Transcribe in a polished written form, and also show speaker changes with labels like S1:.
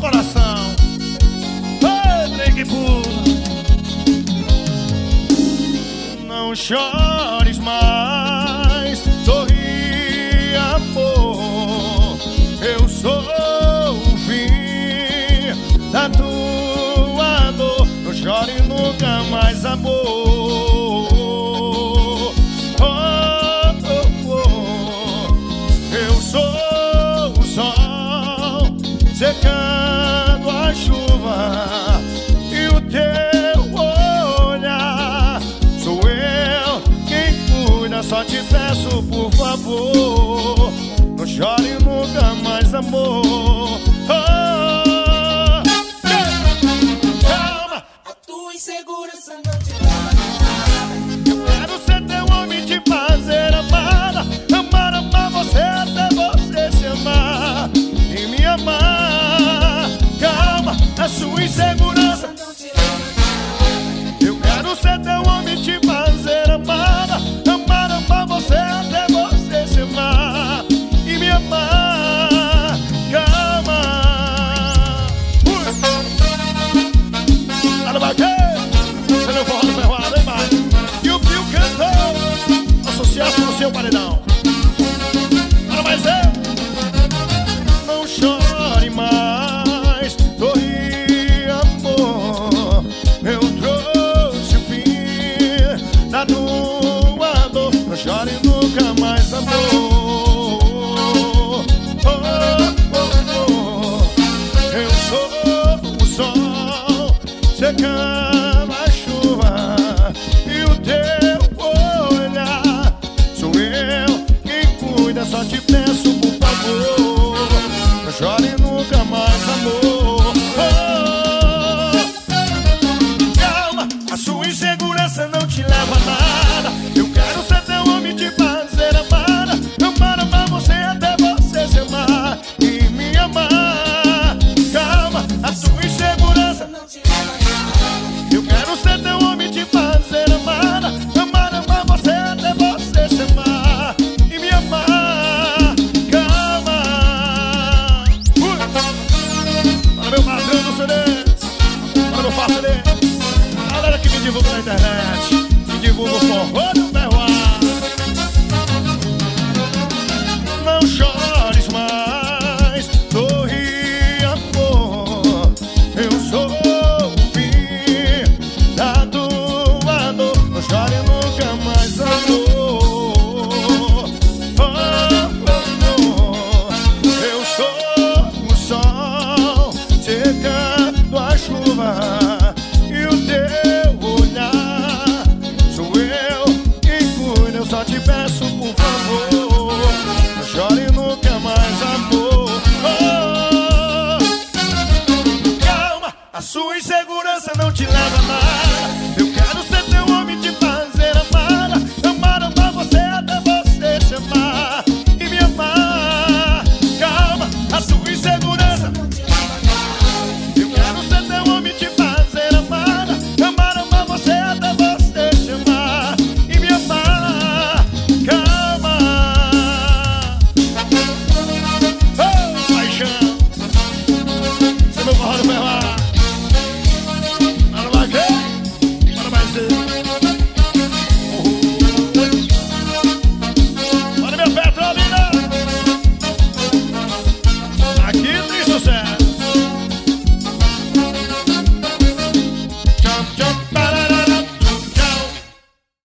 S1: coração. Drake pula. Não chores mais, sorri, amor. Eu sou o fim da tua dor. Não chore nunca mais, amor. Eu sou o sol secando a chuva, e o teu olhar sou eu quem cuida. Só te peço, por favor, não chore nunca mais, amor. Calma,
S2: a tua insegurança não te leva a nada.
S1: eu quero ser teu homem, te fazer amada. Amar, amar você até você se amar e me amar. Calma, a sua insegurança
S2: Não te leva a nada.
S1: eu quero ser teu homem, te fazer amada. Amar, amar você até você se amar e me amar. Calma. Tá no baqueiro, você não forró no ferroado, hein, mãe? E o Pio cantou, associasse no seu paredão. Para mais eu. Não chore mais, sorri, amor. Eu trouxe o fim da tua dor. Não chore nunca mais, amor. Eu sou o sol secando a chuva, e o teu olhar sou eu quem cuida. Só te peço, por favor, não chore nunca mais, amor. Calma, a sua insegurança não te leva a nada. Eu quero ser teu homem, te fazer amada. Amar, amar você até você se amar e me amar. Calma, a sua insegurança
S2: Não te leva a nada.
S1: eu quero ser teu homem, te fazer amada. Amar, amar você até você se amar e me amar. Calma. Para meu patrão do CDs, para meu parceiro, galera que me divulga na internet, me divulga o forró